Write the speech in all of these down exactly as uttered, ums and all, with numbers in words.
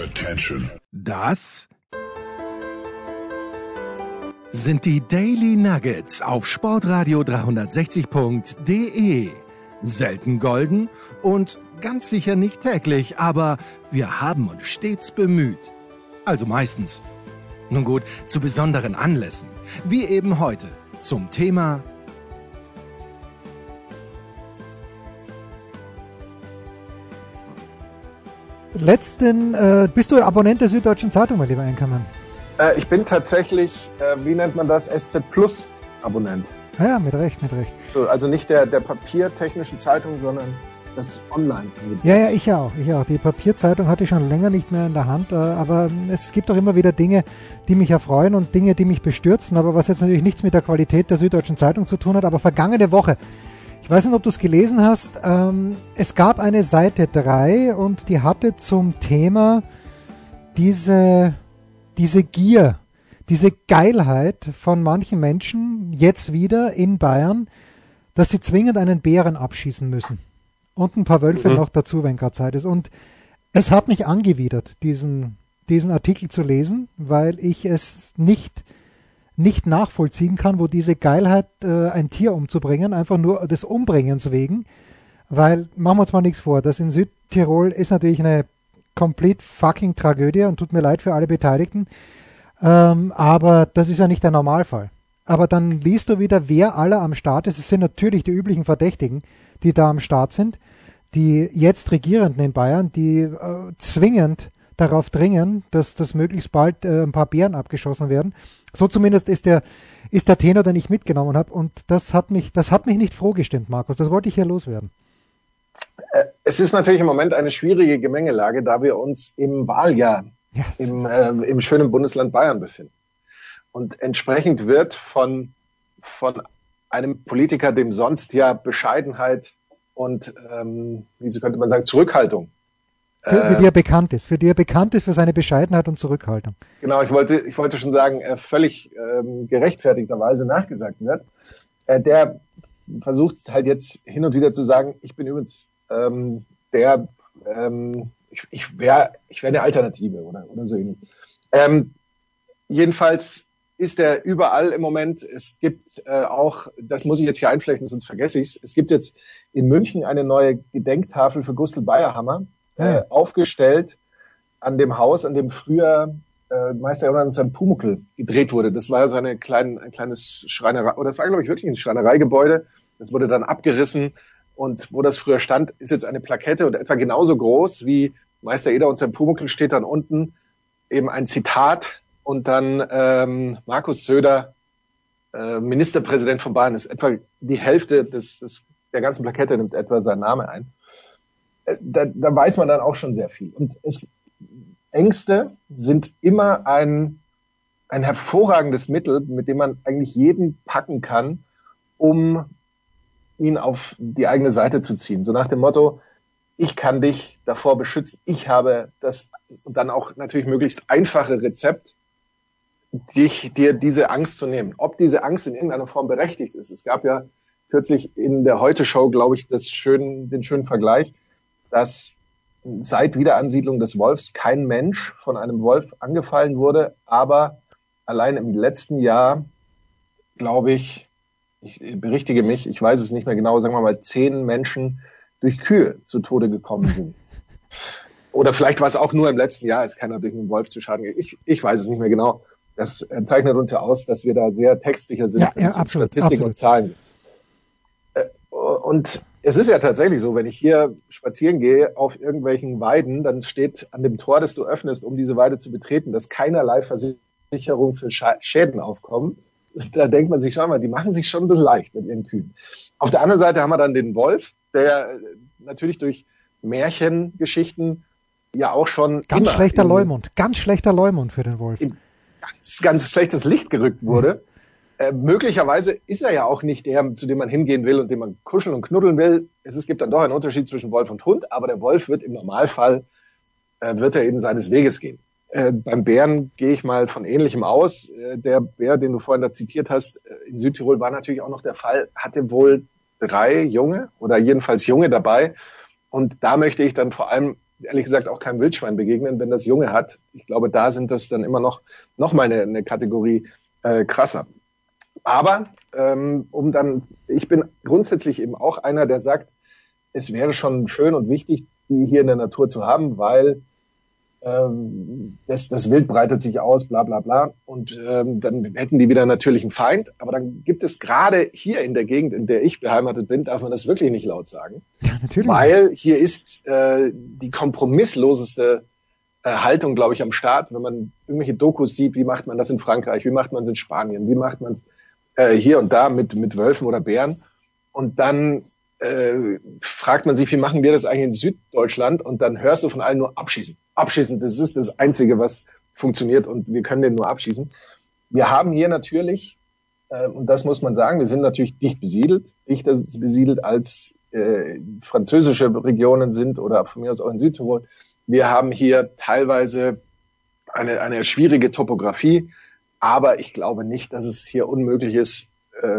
Attention. Das sind die Daily Nuggets auf Sportradio dreihundertsechzig Punkt de. Selten golden und ganz sicher nicht täglich, aber wir haben uns stets bemüht. Also meistens. Nun gut, zu besonderen Anlässen, wie eben heute zum Thema Letzten, äh, bist du Abonnent der Süddeutschen Zeitung, mein lieber Einkammann? Äh, ich bin tatsächlich, äh, wie nennt man das, S Z Plus Abonnent. Ja, mit Recht, mit Recht. So, also nicht der, der papiertechnischen Zeitung, sondern das Online. Ja, ja, ich auch, ich auch. Die Papierzeitung hatte ich schon länger nicht mehr in der Hand, äh, aber es gibt auch immer wieder Dinge, die mich erfreuen und Dinge, die mich bestürzen, aber was jetzt natürlich nichts mit der Qualität der Süddeutschen Zeitung zu tun hat, aber vergangene Woche, ich weiß nicht, ob du es gelesen hast, ähm, es gab eine Seite drei und die hatte zum Thema diese, diese Gier, diese Geilheit von manchen Menschen jetzt wieder in Bayern, dass sie zwingend einen Bären abschießen müssen. Und ein paar Wölfe mhm. noch dazu, wenn gerade Zeit ist. Und es hat mich angewidert, diesen, diesen Artikel zu lesen, weil ich es nicht, nicht nachvollziehen kann, wo diese Geilheit, äh, ein Tier umzubringen, einfach nur des Umbringens wegen. Weil, machen wir uns mal nichts vor, das in Südtirol ist natürlich eine complete fucking Tragödie und tut mir leid für alle Beteiligten. Ähm, aber das ist ja nicht der Normalfall. Aber dann liest du wieder, wer alle am Start ist. Es sind natürlich die üblichen Verdächtigen, die da am Start sind, die jetzt Regierenden in Bayern, die äh, zwingend darauf dringen, dass das möglichst bald äh, ein paar Bären abgeschossen werden. So zumindest ist der, ist der Tenor, den ich mitgenommen habe. Und das hat mich, das hat mich nicht froh gestimmt, Markus. Das wollte ich hier loswerden. Es ist natürlich im Moment eine schwierige Gemengelage, da wir uns im Wahljahr ja. im, äh, im schönen Bundesland Bayern befinden. Und entsprechend wird von, von einem Politiker, dem sonst ja Bescheidenheit und, ähm, wie könnte man sagen, Zurückhaltung. Für, für die er bekannt ist, für die er bekannt ist für seine Bescheidenheit und Zurückhaltung. Genau, ich wollte, ich wollte schon sagen, äh, völlig ähm, gerechtfertigterweise nachgesagt wird. Äh, der versucht halt jetzt hin und wieder zu sagen, ich bin übrigens ähm, der, ähm, ich, ich wäre ich wär eine Alternative oder, oder so ähnlich. Ähm, jedenfalls ist er überall im Moment. Es gibt äh, auch, das muss ich jetzt hier einflechten, sonst vergesse ich es, es gibt jetzt in München eine neue Gedenktafel für Gustl Bayerhammer, äh, ja. aufgestellt an dem Haus, an dem früher äh, Meister Johannes sein Pumuckl gedreht wurde. Das war ja so eine kleine, ein kleines Schreinerei, oder das war, glaube ich, wirklich ein Schreinereigebäude. Das wurde dann abgerissen und wo das früher stand, ist jetzt eine Plakette und etwa genauso groß wie Meister Eder und sein Pumuckl steht dann unten eben ein Zitat. Und dann ähm, Markus Söder, äh, Ministerpräsident von Bayern, ist etwa die Hälfte des, des der ganzen Plakette, nimmt etwa seinen Namen ein. Äh, da, da weiß man dann auch schon sehr viel. Und es, Ängste sind immer ein, ein hervorragendes Mittel, mit dem man eigentlich jeden packen kann, um ihn auf die eigene Seite zu ziehen. So nach dem Motto, ich kann dich davor beschützen, ich habe das und dann auch natürlich möglichst einfache Rezept, dich, dir diese Angst zu nehmen. Ob diese Angst in irgendeiner Form berechtigt ist. Es gab ja kürzlich in der Heute-Show, glaube ich, das schönen, den schönen Vergleich, dass seit Wiederansiedlung des Wolfs kein Mensch von einem Wolf angefallen wurde, aber allein im letzten Jahr, glaube ich, ich berichtige mich, ich weiß es nicht mehr genau, sagen wir mal, zehn Menschen durch Kühe zu Tode gekommen sind. Oder vielleicht war es auch nur im letzten Jahr, ist keiner durch einen Wolf zu Schaden gegangen. Ich, ich weiß es nicht mehr genau. Das zeichnet uns ja aus, dass wir da sehr textsicher sind, ja, wenn ja, es um absolut, Statistiken absolut. und Zahlen geht. Und es ist ja tatsächlich so, wenn ich hier spazieren gehe auf irgendwelchen Weiden, dann steht an dem Tor, das du öffnest, um diese Weide zu betreten, dass keinerlei Versicherung für Schäden aufkommen. Da denkt man sich, schau mal, die machen sich schon ein bisschen leicht mit ihren Kühen. Auf der anderen Seite haben wir dann den Wolf, der natürlich durch Märchengeschichten ja auch schon ganz immer schlechter in, Leumund, ganz schlechter Leumund für den Wolf. In ganz, ganz schlechtes Licht gerückt wurde. Mhm. Äh, möglicherweise ist er ja auch nicht der, zu dem man hingehen will und dem man kuscheln und knuddeln will. Es, es gibt dann doch einen Unterschied zwischen Wolf und Hund, aber der Wolf wird im Normalfall, äh, wird er eben seines Weges gehen. Äh, beim Bären gehe ich mal von Ähnlichem aus. Äh, der Bär, den du vorhin da zitiert hast, äh, in Südtirol war natürlich auch noch der Fall, hatte wohl drei Junge oder jedenfalls Junge dabei. Und da möchte ich dann vor allem ehrlich gesagt auch keinem Wildschwein begegnen, wenn das Junge hat. Ich glaube, da sind das dann immer noch, noch mal eine, eine Kategorie äh, krasser. Aber ähm, um dann, ich bin grundsätzlich eben auch einer, der sagt, es wäre schon schön und wichtig, die hier in der Natur zu haben, weil ähm, das, das Wild breitet sich aus, bla bla bla. Und ähm, dann hätten die wieder einen natürlichen Feind. Aber dann gibt es gerade hier in der Gegend, in der ich beheimatet bin, darf man das wirklich nicht laut sagen. Ja, natürlich. Weil hier ist äh, die kompromissloseste äh, Haltung, glaube ich, am Start. Wenn man irgendwelche Dokus sieht, wie macht man das in Frankreich, wie macht man es in Spanien, wie macht man es äh, hier und da mit, mit Wölfen oder Bären. Und dann äh, fragt man sich, wie machen wir das eigentlich in Süddeutschland? Und dann hörst du von allen nur abschießen. Abschießen, das ist das Einzige, was funktioniert und wir können den nur abschießen. Wir haben hier natürlich, äh, und das muss man sagen, wir sind natürlich dicht besiedelt, dichter besiedelt als äh, französische Regionen sind oder von mir aus auch in Südtirol. Wir haben hier teilweise eine, eine schwierige Topografie, aber ich glaube nicht, dass es hier unmöglich ist, äh,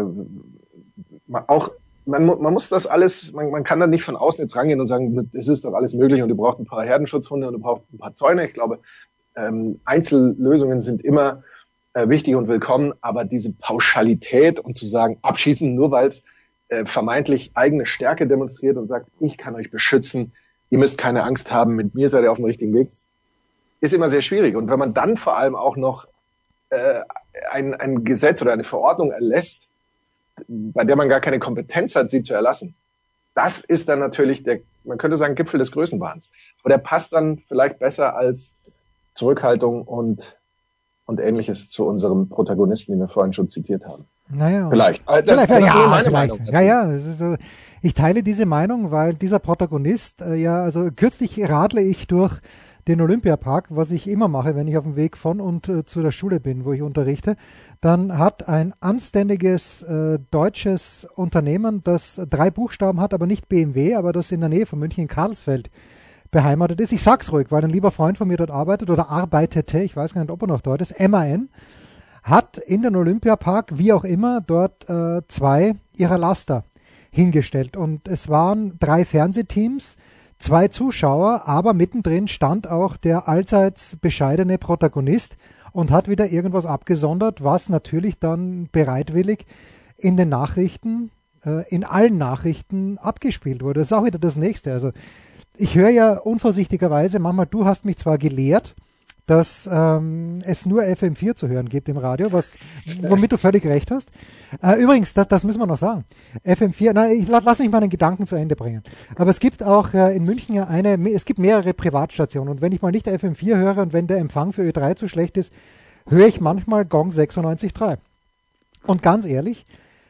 auch Man, man muss das alles, man, man kann da nicht von außen jetzt rangehen und sagen, es ist doch alles möglich und du brauchst ein paar Herdenschutzhunde und du brauchst ein paar Zäune. Ich glaube, ähm, Einzellösungen sind immer äh, wichtig und willkommen, aber diese Pauschalität und zu sagen, abschießen, nur weil es äh, vermeintlich eigene Stärke demonstriert und sagt, ich kann euch beschützen, ihr müsst keine Angst haben, mit mir seid ihr auf dem richtigen Weg, ist immer sehr schwierig. Und wenn man dann vor allem auch noch äh, ein, ein Gesetz oder eine Verordnung erlässt, bei der man gar keine Kompetenz hat, sie zu erlassen. Das ist dann natürlich der, man könnte sagen, Gipfel des Größenwahns. Aber der passt dann vielleicht besser als Zurückhaltung und, und Ähnliches zu unserem Protagonisten, den wir vorhin schon zitiert haben. Naja. Vielleicht. Das, vielleicht, das ist ja, nur meine vielleicht. Meinung. Ja, ja. Das ist so. Ich teile diese Meinung, weil dieser Protagonist, äh, ja, also kürzlich radle ich durch den Olympiapark, was ich immer mache, wenn ich auf dem Weg von und äh, zu der Schule bin, wo ich unterrichte, dann hat ein anständiges äh, deutsches Unternehmen, das drei Buchstaben hat, aber nicht B M W, aber das in der Nähe von München in Karlsfeld beheimatet ist. Ich sag's ruhig, weil ein lieber Freund von mir dort arbeitet oder arbeitete, ich weiß gar nicht, ob er noch dort ist, M A N, hat in den Olympiapark, wie auch immer, dort äh, zwei ihrer Laster hingestellt. Und es waren drei Fernsehteams, zwei Zuschauer, aber mittendrin stand auch der allseits bescheidene Protagonist und hat wieder irgendwas abgesondert, was natürlich dann bereitwillig in den Nachrichten, äh, in allen Nachrichten abgespielt wurde. Das ist auch wieder das Nächste. Also ich höre ja unvorsichtigerweise manchmal, du hast mich zwar gelehrt, dass ähm, es nur F M vier zu hören gibt im Radio, was, womit du völlig recht hast. Äh, übrigens, das, das müssen wir noch sagen. F M vier, nein, ich lass mich meinen Gedanken zu Ende bringen. Aber es gibt auch äh, in München ja eine, es gibt mehrere Privatstationen und wenn ich mal nicht F M vier höre und wenn der Empfang für Ö drei zu schlecht ist, höre ich manchmal Gong sechsundneunzig Komma drei. Und ganz ehrlich,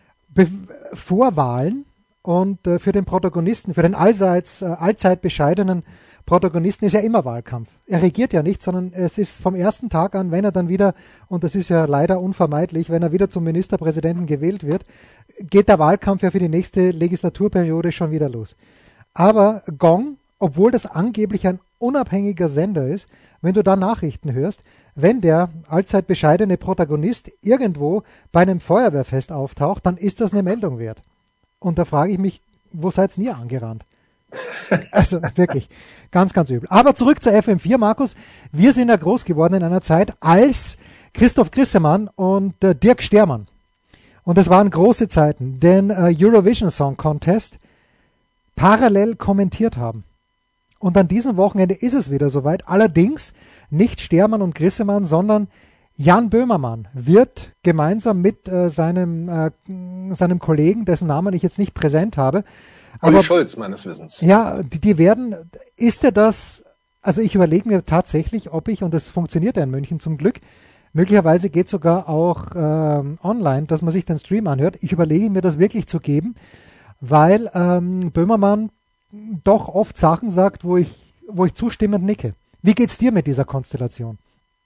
vor Wahlen und äh, für den Protagonisten, für den allseits, äh, allzeit bescheidenen Protagonisten ist ja immer Wahlkampf. Er regiert ja nicht, sondern es ist vom ersten Tag an, wenn er dann wieder, und das ist ja leider unvermeidlich, wenn er wieder zum Ministerpräsidenten gewählt wird, geht der Wahlkampf ja für die nächste Legislaturperiode schon wieder los. Aber Gong, obwohl das angeblich ein unabhängiger Sender ist, wenn du da Nachrichten hörst, wenn der allzeit bescheidene Protagonist irgendwo bei einem Feuerwehrfest auftaucht, dann ist das eine Meldung wert. Und da frage ich mich, wo seid's nie angerannt? Also wirklich, ganz, ganz übel. Aber zurück zur F M vier, Markus. Wir sind ja groß geworden in einer Zeit, als Christoph Grissemann und äh, Dirk Stermann, und das waren große Zeiten, den äh, Eurovision Song Contest parallel kommentiert haben. Und an diesem Wochenende ist es wieder soweit. Allerdings nicht Stermann und Grissemann, sondern Jan Böhmermann wird gemeinsam mit äh, seinem, äh, seinem Kollegen, dessen Namen ich jetzt nicht präsent habe, Olli aber, Schulz, meines Wissens. Ja, die, die werden, ist er das, also ich überlege mir tatsächlich, ob ich, und das funktioniert ja in München zum Glück, möglicherweise geht sogar auch ähm, online, dass man sich den Stream anhört. Ich überlege mir das wirklich zu geben, weil ähm, Böhmermann doch oft Sachen sagt, wo ich, wo ich zustimmend nicke. Wie geht's dir mit dieser Konstellation?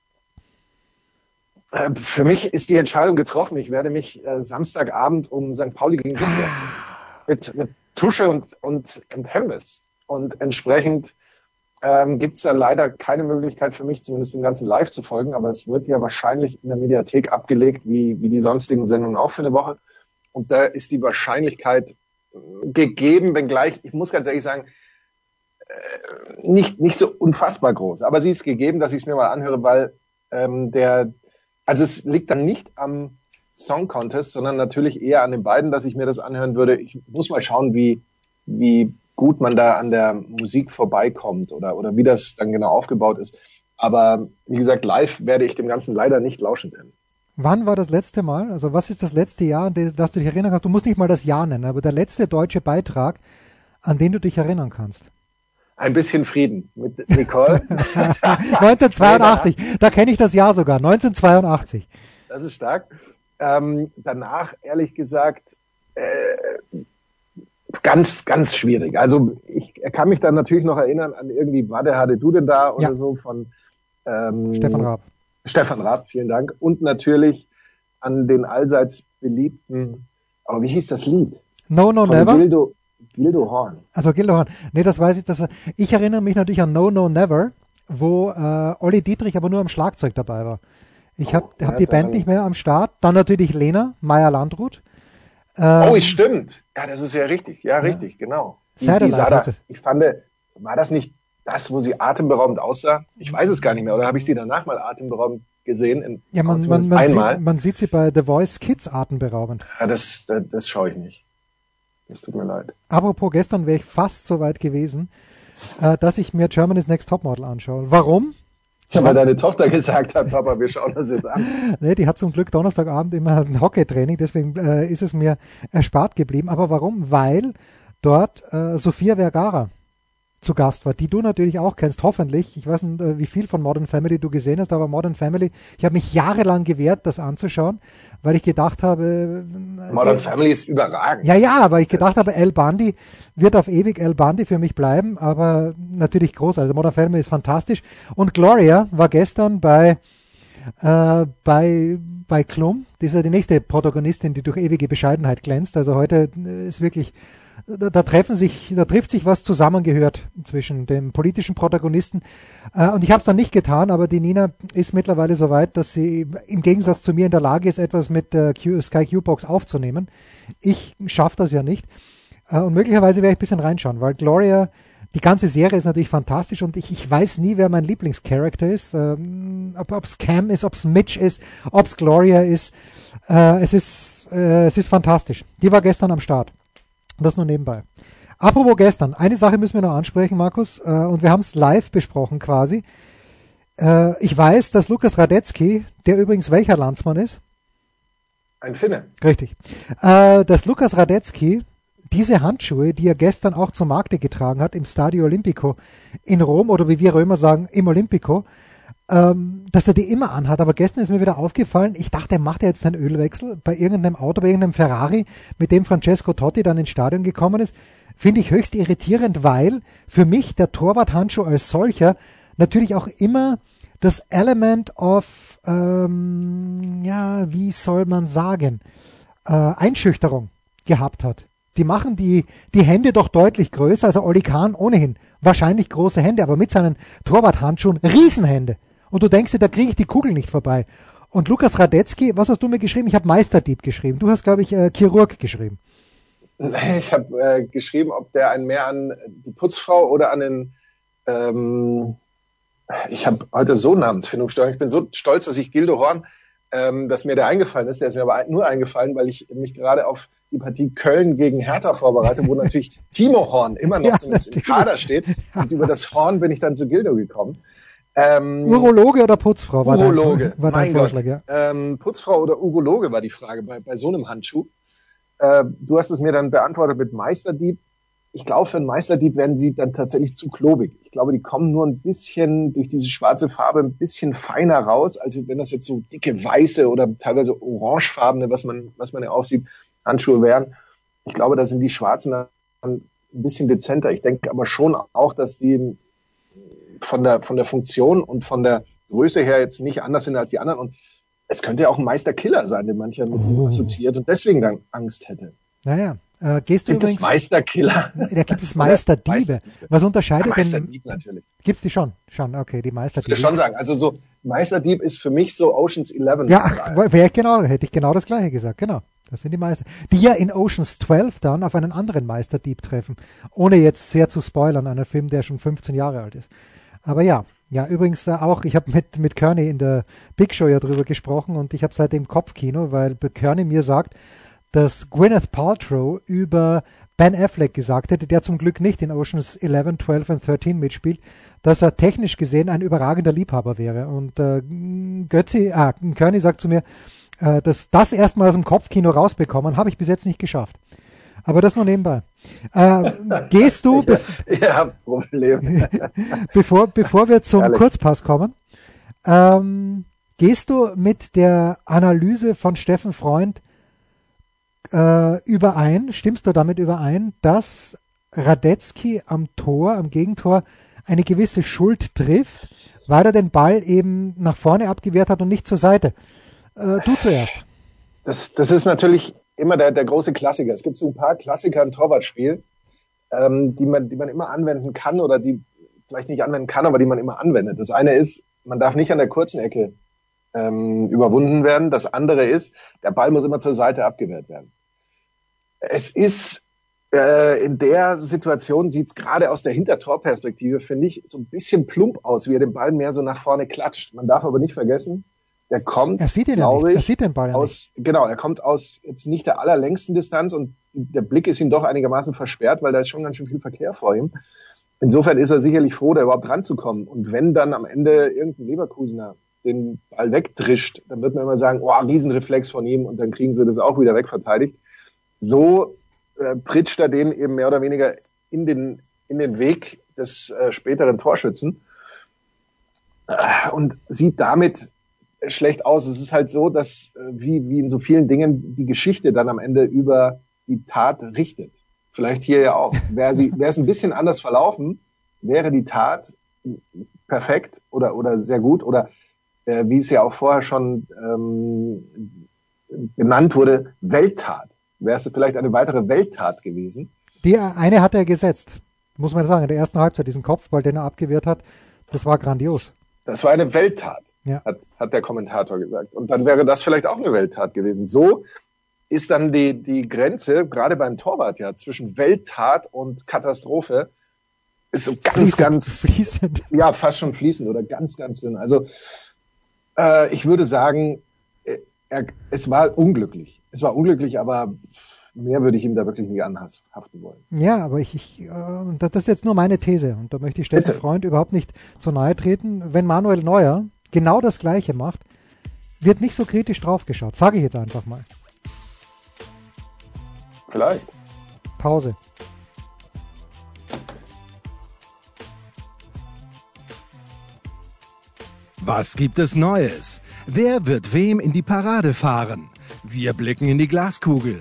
Äh, für mich ist die Entscheidung getroffen. Ich werde mich äh, Samstagabend um Sankt Pauli gegen Düsseldorf mit, mit Tusche und, und, und Hemmes. Und entsprechend ähm, gibt es da leider keine Möglichkeit für mich, zumindest den ganzen Live zu folgen. Aber es wird ja wahrscheinlich in der Mediathek abgelegt, wie, wie die sonstigen Sendungen auch für eine Woche. Und da ist die Wahrscheinlichkeit gegeben, wenngleich, ich muss ganz ehrlich sagen, äh, nicht, nicht so unfassbar groß. Aber sie ist gegeben, dass ich es mir mal anhöre, weil ähm, der, also es liegt dann nicht am Song Contest, sondern natürlich eher an den beiden, dass ich mir das anhören würde. Ich muss mal schauen, wie, wie gut man da an der Musik vorbeikommt oder, oder wie das dann genau aufgebaut ist. Aber wie gesagt, live werde ich dem Ganzen leider nicht lauschen können. Wann war das letzte Mal? Also was ist das letzte Jahr, an das du dich erinnern kannst? Du musst nicht mal das Jahr nennen, aber der letzte deutsche Beitrag, an den du dich erinnern kannst. Ein bisschen Frieden mit Nicole. neunzehnhundertzweiundachtzig, da kenne ich das Jahr sogar, neunzehnhundertzweiundachtzig. Das ist stark. Ähm, danach, ehrlich gesagt, äh, ganz, ganz schwierig. Also ich kann mich dann natürlich noch erinnern an irgendwie, war der hatte du denn da oder ja. so von ähm, Stefan Raab. Stefan Raab, vielen Dank. Und natürlich an den allseits beliebten, aber wie hieß das Lied? No, No, von Never? Gildo, Gildo Horn. Also Gildo Horn. Nee, das weiß ich. Das war, ich erinnere mich natürlich an No, No, Never, wo äh, Olli Dietrich aber nur am Schlagzeug dabei war. Ich habe Oh, hab ja, die Band dann- nicht mehr am Start. Dann natürlich Lena, Meyer-Landrut. Ähm, Oh, es stimmt. Ja, das ist ja richtig. Ja, richtig, genau. Die, Satellite die sah da, heißt es. ich fand, war das nicht das, wo sie atemberaubend aussah? Ich weiß es gar nicht mehr. Oder habe ich sie danach mal atemberaubend gesehen? In, ja, man, man, zumindest man, einmal. sieht, man sieht sie bei The Voice Kids atemberaubend. Ja, das, das, das schaue ich nicht. Das tut mir leid. Apropos, gestern wäre ich fast so weit gewesen, äh, dass ich mir Germany's Next Topmodel anschaue. Warum? Ja, weil deine Tochter gesagt hat, Papa, wir schauen das jetzt an. Nee, die hat zum Glück Donnerstagabend immer ein Hockeytraining, deswegen äh, ist es mir erspart geblieben. Aber warum? Weil dort äh, Sofia Vergara zu Gast war, die du natürlich auch kennst, hoffentlich. Ich weiß nicht, äh, wie viel von Modern Family du gesehen hast, aber Modern Family, ich habe mich jahrelang gewehrt, das anzuschauen, weil ich gedacht habe... Äh, Modern Family ist überragend. Ja, ja, weil ich gedacht habe, El Bundy wird auf ewig El Bundy für mich bleiben, aber natürlich großartig. Also Modern Family ist fantastisch. Und Gloria war gestern bei äh, bei bei Klum, das ist ja die nächste Protagonistin, die durch ewige Bescheidenheit glänzt. Also heute ist wirklich, da, da treffen sich, da trifft sich was zusammengehört zwischen dem politischen Protagonisten. Äh, und ich habe es dann nicht getan, aber die Nina ist mittlerweile so weit, dass sie im Gegensatz zu mir in der Lage ist, etwas mit der Q, Sky Q-Box aufzunehmen. Ich schaffe das ja nicht. Äh, und möglicherweise werde ich ein bisschen reinschauen, weil Gloria, die ganze Serie ist natürlich fantastisch und ich, ich weiß nie, wer mein Lieblingscharakter ist. Ähm, ob es Cam ist, ob es Mitch ist, ob es Gloria ist. Äh, es ist. Äh, es ist fantastisch. Die war gestern am Start. Das nur nebenbei. Apropos gestern, eine Sache müssen wir noch ansprechen, Markus, äh, und wir haben es live besprochen quasi. Äh, ich weiß, dass Lukas Radetzky, der übrigens welcher Landsmann ist? Ein Finne. Richtig. Äh, dass Lukas Radetzky diese Handschuhe, die er gestern auch zum Markte getragen hat, im Stadio Olimpico in Rom, oder wie wir Römer sagen, im Olimpico, ähm, dass er die immer anhat. Aber gestern ist mir wieder aufgefallen, ich dachte, er macht ja jetzt einen Ölwechsel bei irgendeinem Auto, bei irgendeinem Ferrari, mit dem Francesco Totti dann ins Stadion gekommen ist. Finde ich höchst irritierend, weil für mich der Torwart-Handschuh als solcher natürlich auch immer das Element of, ähm, ja, wie soll man sagen, äh, Einschüchterung gehabt hat. Die machen die, die Hände doch deutlich größer. Also Oli Kahn ohnehin wahrscheinlich große Hände, aber mit seinen Torwarthandschuhen Riesenhände. Und du denkst dir, da kriege ich die Kugel nicht vorbei. Und Lukas Radetzky, was hast du mir geschrieben? Ich habe Meisterdieb geschrieben. Du hast, glaube ich, äh, Chirurg geschrieben. Ich habe äh, geschrieben, ob der einen mehr an die Putzfrau oder an den... Ähm, ich habe heute so Namensfindungsstörung. Ich bin so stolz, dass ich Gildo Horn, ähm, dass mir der eingefallen ist. Der ist mir aber nur eingefallen, weil ich mich gerade auf die Partie Köln gegen Hertha vorbereite, wo natürlich Timo Horn immer noch Ja, zumindest im Kader steht. Und über das Horn bin ich dann zu Gildo gekommen. Ähm, Urologe oder Putzfrau war Urologe, dein, war dein mein Vorschlag, Gott. ja. Ähm, Putzfrau oder Urologe war die Frage bei, bei so einem Handschuh. Äh, du hast es mir dann beantwortet mit Meisterdieb. Ich glaube, für einen Meisterdieb werden sie dann tatsächlich zu klobig. Ich glaube, die kommen nur ein bisschen durch diese schwarze Farbe ein bisschen feiner raus, als wenn das jetzt so dicke weiße oder teilweise orangefarbene, was man, was man ja aussieht, Handschuhe wären. Ich glaube, da sind die schwarzen dann ein bisschen dezenter. Ich denke aber schon auch, dass die von der, von der Funktion und von der Größe her jetzt nicht anders sind als die anderen. Und es könnte ja auch ein Meisterkiller sein, den mancher mit ihm assoziiert und deswegen dann Angst hätte. Naja, Äh, gehst du gibt übrigens, es Meisterkiller? Da gibt es Meisterdiebe. Meisterdiebe. Was unterscheidet ja, denn? Meisterdieb natürlich. Gibt's die schon? Schon, okay, die Meisterdiebe. Ich würde schon sagen, also so Meisterdieb ist für mich so Ocean's Eleven. Ja, wäre ich genau, hätte ich genau das Gleiche gesagt, genau. Das sind die Meister, die ja in Ocean's zwölf dann auf einen anderen Meisterdieb treffen, ohne jetzt sehr zu spoilern, einen Film, der schon fünfzehn Jahre alt ist. Aber ja, ja, übrigens äh, auch, ich habe mit, mit Kearney in der Big Show ja drüber gesprochen und ich habe seitdem Kopfkino, weil Kearney mir sagt, dass Gwyneth Paltrow über Ben Affleck gesagt hätte, der zum Glück nicht in Ocean's elf, zwölf und dreizehn mitspielt, dass er technisch gesehen ein überragender Liebhaber wäre. Und äh, Götzi, ah, Kearney sagt zu mir, äh, dass das erstmal aus dem Kopfkino rausbekommen, habe ich bis jetzt nicht geschafft. Aber das nur nebenbei. Äh, gehst du, be- ja, Problem. bevor, bevor wir zum Ehrlich. Kurzpass kommen, ähm, gehst du mit der Analyse von Steffen Freund äh, überein, stimmst du damit überein, dass Radetzky am Tor, am Gegentor eine gewisse Schuld trifft, weil er den Ball eben nach vorne abgewehrt hat und nicht zur Seite? Äh, du zuerst. Das, das ist natürlich immer der, der große Klassiker. Es gibt so ein paar Klassiker im Torwartspiel, ähm, die man, die man immer anwenden kann oder die vielleicht nicht anwenden kann, aber die man immer anwendet. Das eine ist, man darf nicht an der kurzen Ecke ähm, überwunden werden. Das andere ist, der Ball muss immer zur Seite abgewehrt werden. Es ist äh, in der Situation, sieht es gerade aus der Hintertorperspektive, finde ich, so ein bisschen plump aus, wie er den Ball mehr so nach vorne klatscht. Man darf aber nicht vergessen, der kommt, Er sieht ihn ja glaube nicht. Er ich, sieht den Ball ja aus, genau, er kommt aus jetzt nicht der allerlängsten Distanz und der Blick ist ihm doch einigermaßen versperrt, weil da ist schon ganz schön viel Verkehr vor ihm. Insofern ist er sicherlich froh, da überhaupt ranzukommen. Und wenn dann am Ende irgendein Leverkusener den Ball wegdrischt, dann wird man immer sagen, oh, Riesenreflex von ihm und dann kriegen sie das auch wieder wegverteidigt. So äh, pritscht er den eben mehr oder weniger in den, in den Weg des äh, späteren Torschützen äh, und sieht damit schlecht aus. Es ist halt so, dass äh, wie, wie in so vielen Dingen die Geschichte dann am Ende über die Tat richtet. Vielleicht hier ja auch. Wäre sie, wäre es ein bisschen anders verlaufen, wäre die Tat perfekt oder, oder sehr gut oder äh, wie es ja auch vorher schon ähm, genannt wurde, Welttat. Wäre es vielleicht eine weitere Welttat gewesen. Die eine hat er gesetzt, muss man sagen, in der ersten Halbzeit, diesen Kopfball, den er abgewehrt hat, das war grandios. Das war eine Welttat, ja. hat, hat der Kommentator gesagt. Und dann wäre das vielleicht auch eine Welttat gewesen. So ist dann die, die Grenze, gerade beim Torwart ja, zwischen Welttat und Katastrophe, ist so ganz, fließend, ganz, fließend. ja, fast schon fließend oder ganz, ganz dünn. Also, äh, ich würde sagen, er, es war unglücklich. Es war unglücklich, aber mehr würde ich ihm da wirklich nicht anhaften wollen. Ja, aber ich, ich äh, das ist jetzt nur meine These und da möchte ich Steffen Bitte. Freund überhaupt nicht zu nahe treten. Wenn Manuel Neuer genau das Gleiche macht, wird nicht so kritisch draufgeschaut. Sage ich jetzt einfach mal. Vielleicht. Pause. Was gibt es Neues? Wer wird wem in die Parade fahren? Wir blicken in die Glaskugel.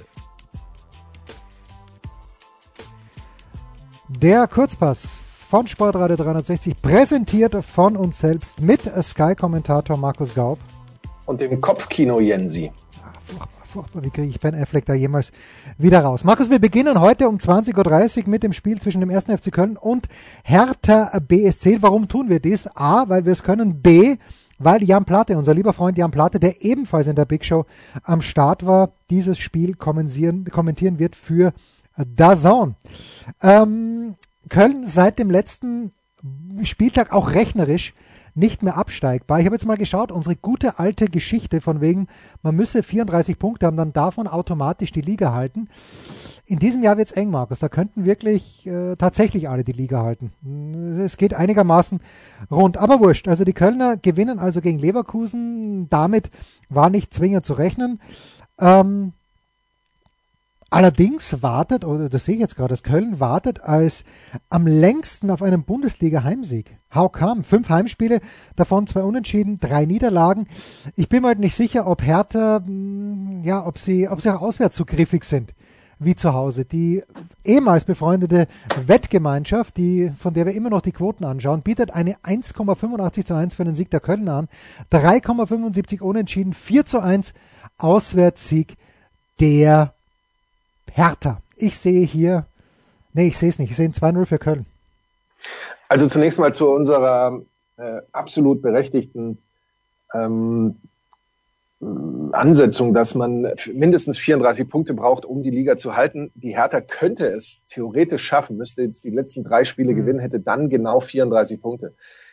Der Kurzpass von Sportradio dreihundertsechzig, präsentiert von uns selbst mit Sky-Kommentator Markus Gaub. Und dem Kopfkino Jensi. Ah, furchtbar, furchtbar. Wie kriege ich Ben Affleck da jemals wieder raus? Markus, wir beginnen heute um zwanzig Uhr dreißig mit dem Spiel zwischen dem ersten F C Köln und Hertha B S C. Warum tun wir das? A, weil wir es können. B, weil Jan Plate, unser lieber Freund Jan Plate, der ebenfalls in der Big Show am Start war, dieses Spiel kommentieren, kommentieren wird für DAZN. Ähm, Köln seit dem letzten Spieltag auch rechnerisch nicht mehr absteigbar. Ich habe jetzt mal geschaut, unsere gute alte Geschichte von wegen, man müsse vierunddreißig Punkte haben, dann darf man automatisch die Liga halten. In diesem Jahr wird es eng, Markus. Da könnten wirklich äh, tatsächlich alle die Liga halten. Es geht einigermaßen rund, aber wurscht. Also die Kölner gewinnen also gegen Leverkusen. Damit war nicht zwingend zu rechnen. Ähm, Allerdings wartet, oder das sehe ich jetzt gerade, dass Köln wartet als am längsten auf einen Bundesliga-Heimsieg. How come? Fünf Heimspiele, davon zwei Unentschieden, drei Niederlagen. Ich bin mir halt nicht sicher, ob Hertha, ja, ob sie, ob sie auch auswärts so griffig sind wie zu Hause. Die ehemals befreundete Wettgemeinschaft, die, von der wir immer noch die Quoten anschauen, bietet eine eins Komma fünfundachtzig zu eins für den Sieg der Kölner an, drei Komma fünfundsiebzig Unentschieden, vier zu eins Auswärtssieg der Hertha. ich sehe hier, nee, ich sehe es nicht, ich sehe ein zwei null für Köln. Also zunächst mal zu unserer äh, absolut berechtigten ähm, Ansetzung, dass man mindestens vierunddreißig Punkte braucht, um die Liga zu halten. Die Hertha könnte es theoretisch schaffen, müsste jetzt die letzten drei Spiele mhm. gewinnen, hätte dann genau vierunddreißig Punkte.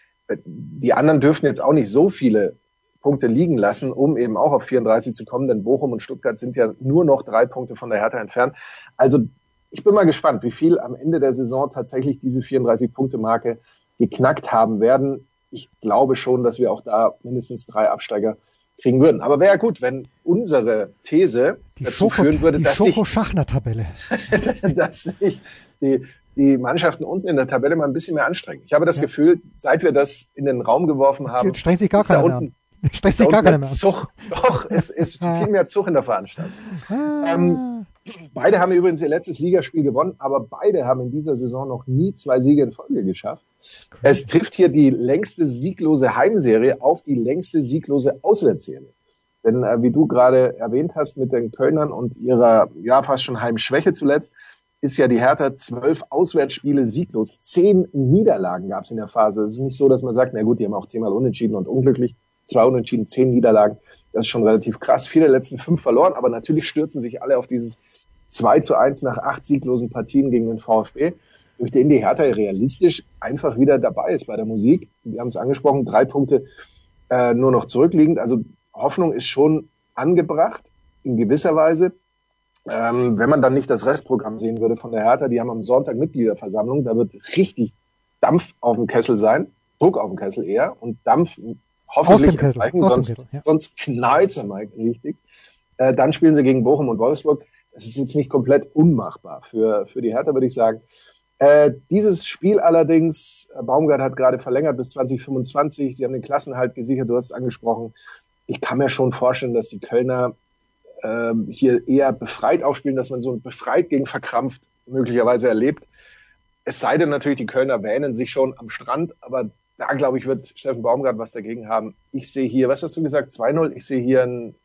Die anderen dürften jetzt auch nicht so viele Punkte liegen lassen, um eben auch auf vierunddreißig zu kommen, denn Bochum und Stuttgart sind ja nur noch drei Punkte von der Hertha entfernt. Also ich bin mal gespannt, wie viel am Ende der Saison tatsächlich diese vierunddreißig-Punkte-Marke geknackt haben werden. Ich glaube schon, dass wir auch da mindestens drei Absteiger kriegen würden. Aber wäre ja gut, wenn unsere These die dazu Schoko, führen würde, die dass sich, Schoko-Schachner-Tabelle. dass sich die, die Mannschaften unten in der Tabelle mal ein bisschen mehr anstrengen. Ich habe das ja. Gefühl, seit wir das in den Raum geworfen haben, Jetzt strengt sich gar keiner mehr an. Strengt sich gar keiner mehr an. Zug, doch, es ist viel mehr Zug in der Veranstaltung. Ah. Ähm, beide haben übrigens ihr letztes Ligaspiel gewonnen, aber beide haben in dieser Saison noch nie zwei Siege in Folge geschafft. Cool. Es trifft hier die längste sieglose Heimserie auf die längste sieglose Auswärtsserie. Denn äh, wie du gerade erwähnt hast mit den Kölnern und ihrer ja fast schon Heimschwäche zuletzt, ist ja die Hertha zwölf Auswärtsspiele sieglos. Zehn Niederlagen gab es in der Phase. Es ist nicht so, dass man sagt, na gut, die haben auch zehnmal unentschieden und unglücklich. Zwei Unentschieden, zehn Niederlagen. Das ist schon relativ krass. Vier der letzten fünf verloren, aber natürlich stürzen sich alle auf dieses zwei zu eins nach acht sieglosen Partien gegen den VfB, durch den die Hertha realistisch einfach wieder dabei ist bei der Musik. Wir haben es angesprochen, drei Punkte äh, nur noch zurückliegend. Also Hoffnung ist schon angebracht, in gewisser Weise. Ähm, wenn man dann nicht das Restprogramm sehen würde von der Hertha, die haben am Sonntag Mitgliederversammlung, da wird richtig Dampf auf dem Kessel sein, Druck auf dem Kessel eher und Dampf hoffentlich aus dem Kessel, Zeichen, aus sonst, dem Kessel, ja. sonst knallt's ja mal richtig. Äh, dann spielen sie gegen Bochum und Wolfsburg. Das ist jetzt nicht komplett unmachbar für, für die Hertha, würde ich sagen. Äh, dieses Spiel allerdings, Baumgart hat gerade verlängert bis zwanzig fünfundzwanzig. Sie haben den Klassenhalt gesichert, du hast es angesprochen. Ich kann mir schon vorstellen, dass die Kölner äh, hier eher befreit aufspielen, dass man so befreit gegen verkrampft möglicherweise erlebt. Es sei denn natürlich, die Kölner wähnen sich schon am Strand, aber da, glaube ich, wird Steffen Baumgart was dagegen haben. Ich sehe hier, was hast du gesagt, zwei null? Ich sehe hier ein,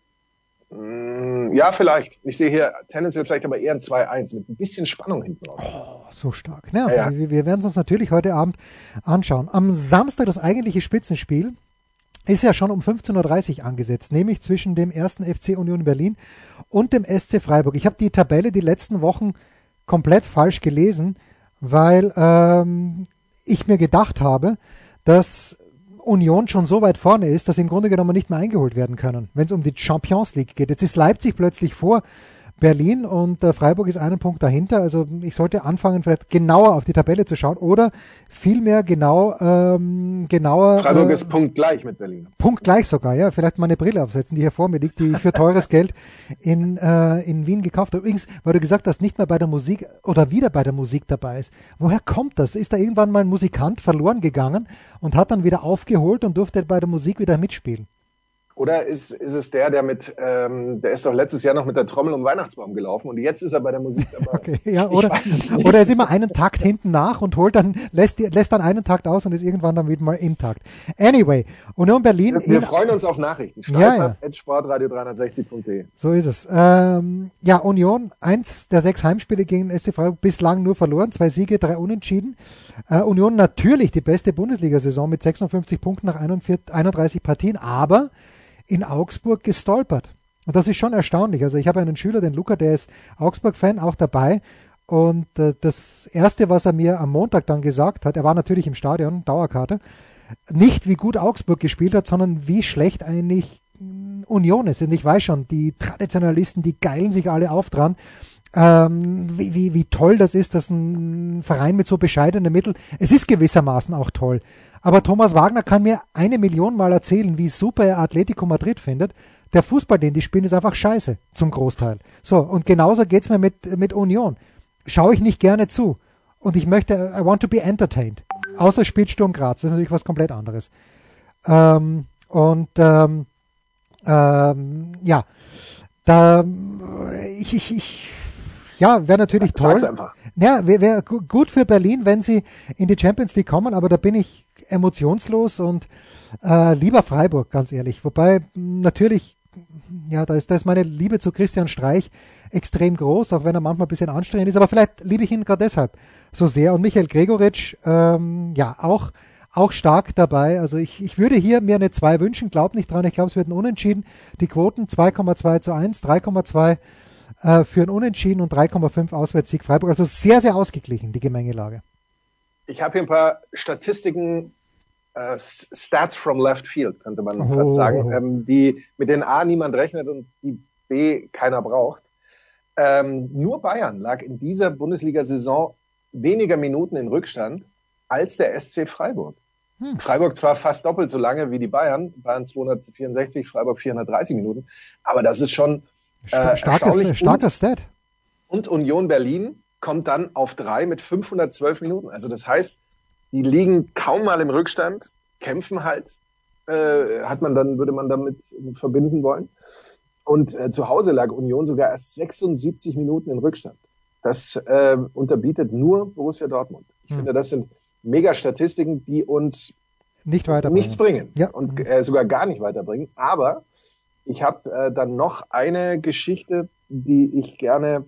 mh, ja, vielleicht. Ich sehe hier tendenziell vielleicht aber eher ein zwei eins mit ein bisschen Spannung hinten raus. Oh, so stark. Ja, ja, ja. Wir, wir werden es uns natürlich heute Abend anschauen. Am Samstag das eigentliche Spitzenspiel ist ja schon um fünfzehn Uhr dreißig angesetzt, nämlich zwischen dem ersten F C Union Berlin und dem S C Freiburg. Ich habe die Tabelle die letzten Wochen komplett falsch gelesen, weil ähm, ich mir gedacht habe, dass Union schon so weit vorne ist, dass sie im Grunde genommen nicht mehr eingeholt werden können, wenn es um die Champions League geht. Jetzt ist Leipzig plötzlich vor Berlin und äh, Freiburg ist einen Punkt dahinter. Also ich sollte anfangen, vielleicht genauer auf die Tabelle zu schauen oder vielmehr genau, ähm, genauer... Freiburg äh, ist punktgleich mit Berlin. Punktgleich sogar, ja. Vielleicht mal eine Brille aufsetzen, die hier vor mir liegt, die ich für teures Geld in, äh, in Wien gekauft habe. Übrigens, weil du gesagt hast, nicht mehr bei der Musik oder wieder bei der Musik dabei ist. Woher kommt das? Ist da irgendwann mal ein Musikant verloren gegangen und hat dann wieder aufgeholt und durfte bei der Musik wieder mitspielen? Oder ist, ist es der, der mit, ähm, der ist doch letztes Jahr noch mit der Trommel um den Weihnachtsbaum gelaufen und jetzt ist er bei der Musik dabei. Okay, ja, oder, oder er ist immer einen Takt hinten nach und holt dann, lässt, lässt dann einen Takt aus und ist irgendwann dann wieder mal im Takt. Anyway, Union Berlin. Wir, wir freuen uns auf Nachrichten. Ja, ja. at sportradio dreihundertsechzig punkt de. So ist es. Ähm, ja, Union, eins der sechs Heimspiele gegen den S C Freiburg bislang nur verloren, zwei Siege, drei Unentschieden. Äh, Union natürlich die beste Bundesliga-Saison mit sechsundfünfzig Punkten nach einundvierzig, einunddreißig Partien, aber in Augsburg gestolpert. Und das ist schon erstaunlich. Also ich habe einen Schüler, den Luca, der ist Augsburg-Fan, auch dabei. Und äh, das Erste, was er mir am Montag dann gesagt hat, er war natürlich im Stadion, Dauerkarte, nicht wie gut Augsburg gespielt hat, sondern wie schlecht eigentlich Union ist. Und ich weiß schon, die Traditionalisten, die geilen sich alle auf dran. Ähm, wie, wie, wie toll das ist, dass ein Verein mit so bescheidenen Mitteln, es ist gewissermaßen auch toll. Aber Thomas Wagner kann mir eine Million Mal erzählen, wie super er Atletico Madrid findet. Der Fußball, den die spielen, ist einfach scheiße, zum Großteil. So, und genauso geht's mir mit, mit Union. Schaue ich nicht gerne zu. Und ich möchte, I want to be entertained. Außer spielt Sturm Graz, das ist natürlich was komplett anderes. Ähm, und ähm, ähm, ja, da ich, ich, ich ja, wäre natürlich toll. Sag's einfach. Ja, wäre wär gut für Berlin, wenn sie in die Champions League kommen, aber da bin ich emotionslos und äh, lieber Freiburg, ganz ehrlich. Wobei natürlich, ja, da ist, da ist meine Liebe zu Christian Streich extrem groß, auch wenn er manchmal ein bisschen anstrengend ist, aber vielleicht liebe ich ihn gerade deshalb so sehr. Und Michael Gregoritsch, ähm, ja, auch, auch stark dabei. Also ich, ich würde hier mir eine zwei wünschen, glaub nicht dran, ich glaube, es wird ein Unentschieden. Die Quoten zwei Komma zwei zu eins, drei Komma zwei äh, für ein Unentschieden und drei Komma fünf Auswärtssieg Freiburg. Also sehr, sehr ausgeglichen, die Gemengelage. Ich habe hier ein paar Statistiken, äh, Stats from Left Field, könnte man Oh. fast sagen, ähm, die mit denen A niemand rechnet und die B keiner braucht. Ähm, nur Bayern lag in dieser Bundesliga-Saison weniger Minuten in Rückstand als der S C Freiburg. Hm. Freiburg zwar fast doppelt so lange wie die Bayern, Bayern zweihundertvierundsechzig, Freiburg vierhundertdreißig Minuten, aber das ist schon äh, starkes, starker Stat. Und Union Berlin kommt dann auf drei mit fünfhundertzwölf Minuten. Also das heißt, die liegen kaum mal im Rückstand, kämpfen halt, äh, hat man dann, würde man damit verbinden wollen. Und äh, zu Hause lag Union sogar erst sechsundsiebzig Minuten in Rückstand. Das äh, unterbietet nur Borussia Dortmund. Ich hm. finde, das sind Mega-Statistiken, die uns nicht nichts bringen ja. und äh, sogar gar nicht weiterbringen. Aber ich habe äh, dann noch eine Geschichte, die ich gerne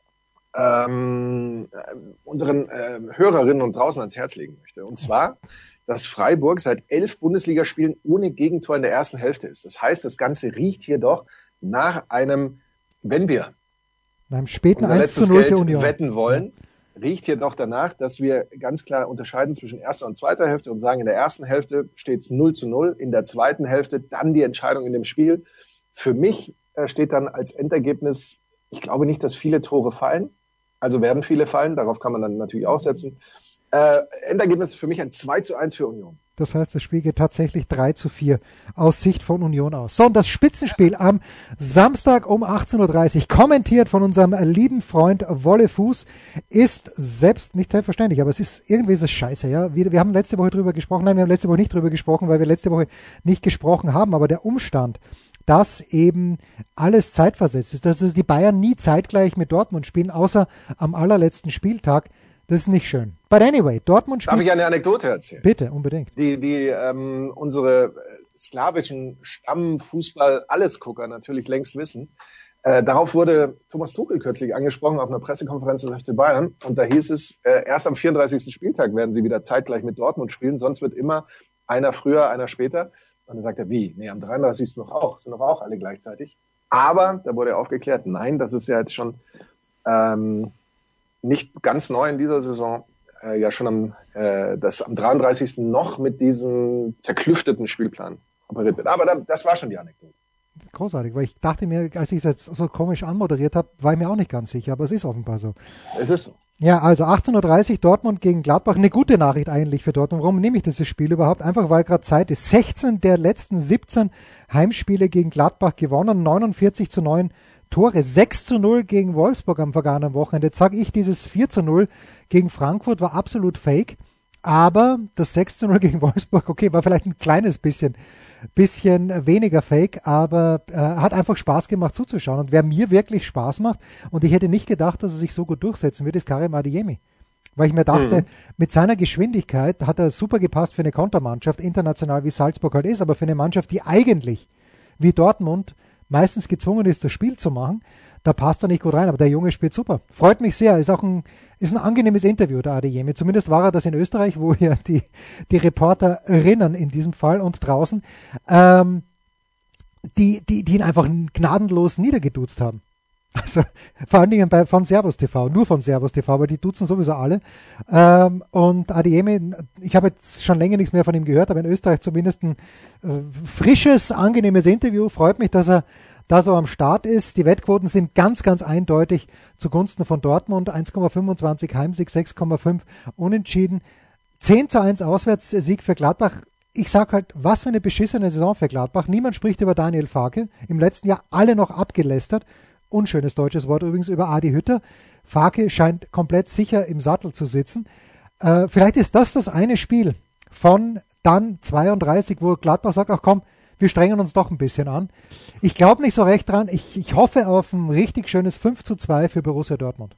ähm, unseren äh, Hörerinnen und draußen ans Herz legen möchte. Und zwar, dass Freiburg seit elf Bundesligaspielen ohne Gegentor in der ersten Hälfte ist. Das heißt, das Ganze riecht hier doch nach einem, wenn wir nach einem späten unser eins zu letztes null Geld für Union wetten wollen, ja. riecht hier doch danach, dass wir ganz klar unterscheiden zwischen erster und zweiter Hälfte und sagen, in der ersten Hälfte steht es null zu null, in der zweiten Hälfte dann die Entscheidung in dem Spiel. Für mich äh, steht dann als Endergebnis, ich glaube nicht, dass viele Tore fallen, also werden viele fallen, darauf kann man dann natürlich auch setzen. Äh, Endergebnis für mich ein zwei zu eins für Union. Das heißt, das Spiel geht tatsächlich drei zu vier aus Sicht von Union aus. So, und das Spitzenspiel am Samstag um achtzehn Uhr dreißig, kommentiert von unserem lieben Freund Wolle Fuß, ist selbst, nicht selbstverständlich, aber es ist, irgendwie ist es scheiße, ja. Wir, wir haben letzte Woche drüber gesprochen, nein, wir haben letzte Woche nicht drüber gesprochen, weil wir letzte Woche nicht gesprochen haben, aber der Umstand, dass eben alles zeitversetzt ist, dass die Bayern nie zeitgleich mit Dortmund spielen, außer am allerletzten Spieltag, das ist nicht schön. But anyway, Dortmund spielt... Darf ich eine Anekdote erzählen? Bitte, unbedingt. Die, die ähm, unsere sklavischen Stammfußball-Allesgucker natürlich längst wissen. Äh, darauf wurde Thomas Tuchel kürzlich angesprochen auf einer Pressekonferenz des F C Bayern. Und da hieß es, äh, erst am vierunddreißigsten Spieltag werden sie wieder zeitgleich mit Dortmund spielen. Sonst wird immer einer früher, einer später. Und dann sagt er, wie? Nee, am dreiunddreißigsten noch auch. Sind doch auch alle gleichzeitig. Aber da wurde aufgeklärt, nein, das ist ja jetzt schon... Ähm, nicht ganz neu in dieser Saison, äh, ja schon am, äh, das am dreiunddreißigsten noch mit diesem zerklüfteten Spielplan operiert wird. Aber da, das war schon die Anekdote. Großartig, weil ich dachte mir, als ich es jetzt so komisch anmoderiert habe, war ich mir auch nicht ganz sicher, aber es ist offenbar so. Es ist so. Ja, also achtzehn Uhr dreißig Dortmund gegen Gladbach. Eine gute Nachricht eigentlich für Dortmund. Warum nehme ich dieses Spiel überhaupt? Einfach, weil gerade Zeit ist. sechzehn der letzten siebzehn Heimspiele gegen Gladbach gewonnen, neunundvierzig zu neun Tore, sechs zu null gegen Wolfsburg am vergangenen Wochenende. Jetzt sage ich, dieses vier zu null gegen Frankfurt war absolut fake, aber das sechs zu null gegen Wolfsburg, okay, war vielleicht ein kleines bisschen, bisschen weniger fake, aber äh, hat einfach Spaß gemacht zuzuschauen. Und wer mir wirklich Spaß macht, und ich hätte nicht gedacht, dass er sich so gut durchsetzen wird, ist Karim Adeyemi. Weil ich mir dachte, mhm. mit seiner Geschwindigkeit hat er super gepasst für eine Kontermannschaft, international wie Salzburg halt ist, aber für eine Mannschaft, die eigentlich wie Dortmund meistens gezwungen ist, das Spiel zu machen, da passt er nicht gut rein, aber der Junge spielt super. Freut mich sehr, ist auch ein, ist ein angenehmes Interview, der Adeyemi. Zumindest war er das in Österreich, wo ja die, die Reporterinnen in diesem Fall und draußen, ähm, die, die, die ihn einfach gnadenlos niedergeduzt haben. Also vor allen Dingen bei, von Servus T V, nur von Servus T V, aber die duzen sowieso alle. Ähm, und Adeyemi, ich habe jetzt schon länger nichts mehr von ihm gehört, aber in Österreich zumindest ein äh, frisches, angenehmes Interview. Freut mich, dass er da so am Start ist. Die Wettquoten sind ganz, ganz eindeutig zugunsten von Dortmund. eins Komma fünfundzwanzig Heimsieg, sechs Komma fünf Unentschieden. zehn zu eins Auswärtssieg für Gladbach. Ich sag halt, was für eine beschissene Saison für Gladbach. Niemand spricht über Daniel Farke. Im letzten Jahr alle noch abgelästert. Unschönes deutsches Wort übrigens über Adi Hütter. Farke scheint komplett sicher im Sattel zu sitzen. Äh, vielleicht ist das das eine Spiel von dann zweiunddreißig, wo Gladbach sagt, ach komm, wir strengen uns doch ein bisschen an. Ich glaube nicht so recht dran. Ich, ich hoffe auf ein richtig schönes fünf zu zwei für Borussia Dortmund.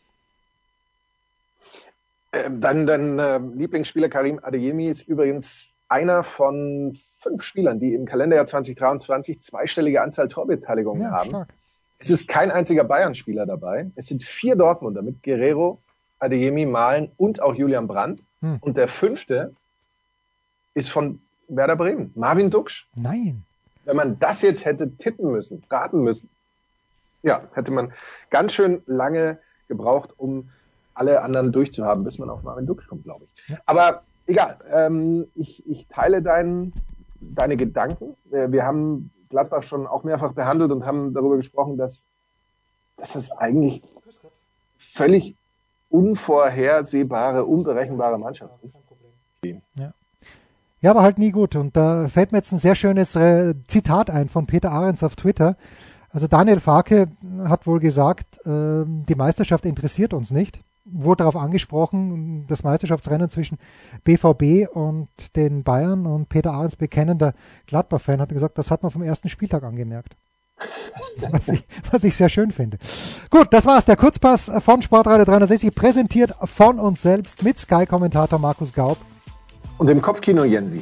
Ähm, dann dein äh, Lieblingsspieler Karim Adeyemi ist übrigens einer von fünf Spielern, die im Kalenderjahr zwanzig dreiundzwanzig zweistellige Anzahl Torbeteiligungen ja, haben. Stark. Es ist kein einziger Bayern-Spieler dabei. Es sind vier Dortmunder mit Guerrero, Adeyemi, Malen und auch Julian Brandt. Hm. Und der fünfte ist von Werder Bremen, Marvin Duksch. Nein. Wenn man das jetzt hätte tippen müssen, raten müssen, ja, hätte man ganz schön lange gebraucht, um alle anderen durchzuhaben, bis man auf Marvin Duksch kommt, glaube ich. Ja. Aber egal, ähm, ich, ich teile dein, deine Gedanken. Wir haben Gladbach schon auch mehrfach behandelt und haben darüber gesprochen, dass, dass das eigentlich völlig unvorhersehbare, unberechenbare Mannschaft ist. Ja. ja, aber halt nie gut. Und da fällt mir jetzt ein sehr schönes äh, Zitat ein von Peter Ahrens auf Twitter. Also Daniel Farke hat wohl gesagt, äh, die Meisterschaft interessiert uns nicht. Wurde darauf angesprochen, das Meisterschaftsrennen zwischen B V B und den Bayern, und Peter Ahrens, bekennender Gladbach-Fan, hat gesagt, das hat man vom ersten Spieltag angemerkt. Was ich, was ich sehr schön finde. Gut, das war's, der Kurzpass von Sportradio dreihundertsechzig, präsentiert von uns selbst mit Sky-Kommentator Markus Gaub. Und im Kopfkino Jensi.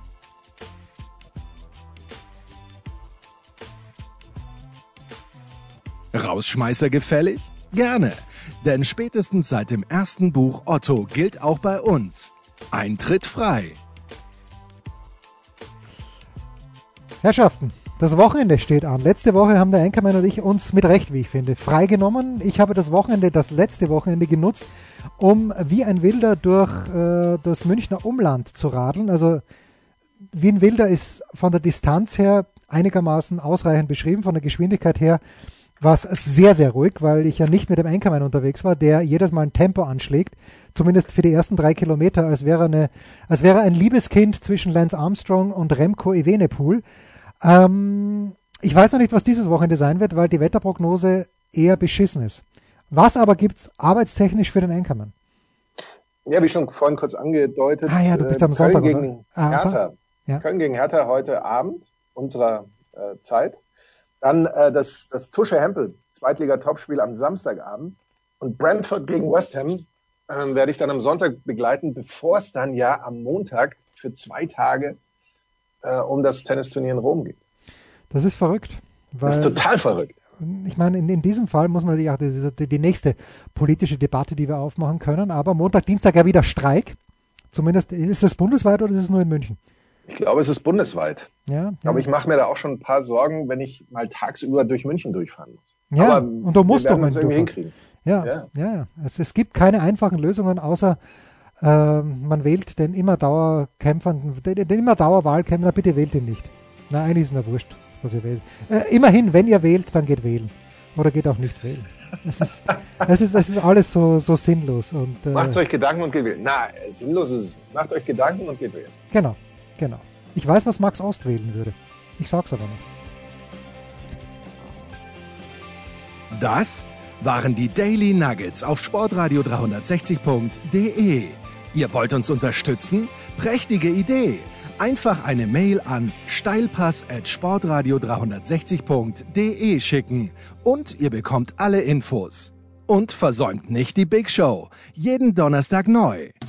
Rausschmeißer gefällig? Gerne, denn spätestens seit dem ersten Buch Otto gilt auch bei uns: Eintritt frei. Herrschaften, das Wochenende steht an. Letzte Woche haben der Anchorman und ich uns mit Recht, wie ich finde, freigenommen. Ich habe das Wochenende, das letzte Wochenende genutzt, um wie ein Wilder durch äh, das Münchner Umland zu radeln. Also wie ein Wilder ist von der Distanz her einigermaßen ausreichend beschrieben, von der Geschwindigkeit her war es sehr, sehr ruhig, weil ich ja nicht mit dem Anchorman unterwegs war, der jedes Mal ein Tempo anschlägt, zumindest für die ersten drei Kilometer, als wäre, eine, als wäre ein Liebeskind zwischen Lance Armstrong und Remco Evenepoel. Ähm, ich weiß noch nicht, was dieses Wochenende sein wird, weil die Wetterprognose eher beschissen ist. Was aber gibt's arbeitstechnisch für den Anchorman? Ja, wie schon vorhin kurz angedeutet. Ah ja, du bist am Köln Sonntag, gegen ah, Hertha. Ja. Köln gegen Hertha heute Abend unserer äh, Zeit. Dann äh, das, das Tusche-Hempel, Zweitliga-Topspiel am Samstagabend. Und Brentford gegen West Ham äh, werde ich dann am Sonntag begleiten, bevor es dann ja am Montag für zwei Tage äh, um das Tennisturnier in Rom geht. Das ist verrückt. Weil, das ist total verrückt. Ich meine, in, in diesem Fall muss man natürlich auch die, die, die nächste politische Debatte, die wir aufmachen können, aber Montag, Dienstag ja wieder Streik. Zumindest, ist das bundesweit oder ist es nur in München? Ich glaube, es ist bundesweit. Ja, ja. Aber ich mache mir da auch schon ein paar Sorgen, wenn ich mal tagsüber durch München durchfahren muss. Ja, aber und du musst wir werden doch uns irgendwie durchfahren. hinkriegen. Ja, ja. ja. Es, es gibt keine einfachen Lösungen, außer äh, man wählt den immer Dauerkämpfern, den, den immer Dauerwahlkämpfer. Na, bitte wählt ihn nicht. Na, eigentlich ist mir wurscht, was ihr wählt. Äh, immerhin, wenn ihr wählt, dann geht wählen. Oder geht auch nicht wählen. Es ist, es ist, es ist alles so, so sinnlos. Und, äh, Macht euch Gedanken und geht wählen. Na, sinnlos ist es. Macht euch Gedanken und geht wählen. Genau, genau. Ich weiß, was Max Ost wählen würde. Ich sag's aber nicht. Das waren die Daily Nuggets auf sportradio dreihundertsechzig punkt de. Ihr wollt uns unterstützen? Prächtige Idee! Einfach eine Mail an steilpass at sportradio dreihundertsechzig punkt de schicken und ihr bekommt alle Infos. Und versäumt nicht die Big Show. Jeden Donnerstag neu.